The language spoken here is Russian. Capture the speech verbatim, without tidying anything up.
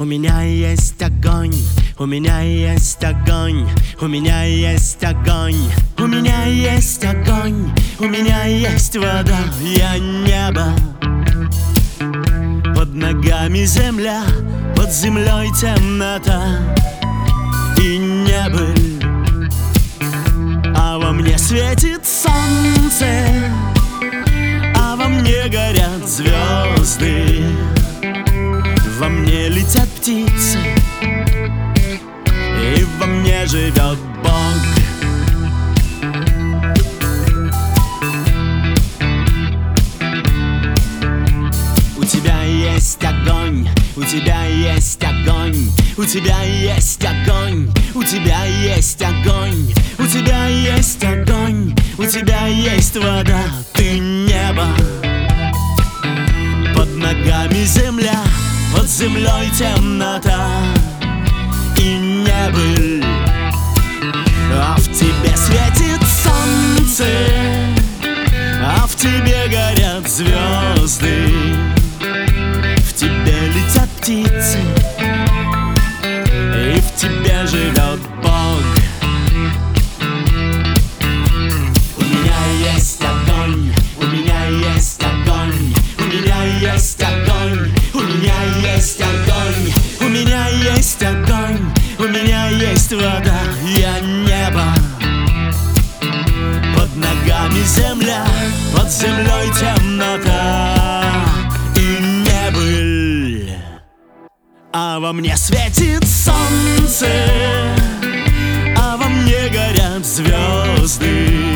У меня есть огонь, у меня есть огонь, у меня есть огонь, у меня есть огонь, у меня есть вода, я небо. Под ногами земля, под землей темнота и небыль, а во мне светит солнце, а во мне горят звезды. Во мне летят птицы, и во мне живет Бог. У тебя есть огонь, у тебя есть огонь, у тебя есть огонь, у тебя есть огонь, у тебя есть огонь, у тебя есть вода, ты небо. Под ногами земля, под землей темнота и небыль, а в тебе светит солнце, а в тебе горят звезды. В тебе летят птицы, и в тебе живет Бог. У меня есть огонь, у меня есть огонь, у меня есть огонь, у меня есть огонь, у меня есть огонь, у меня есть вода, я небо. Под ногами земля, под землей темнота и небыль, а во мне светит солнце, а во мне горят звезды.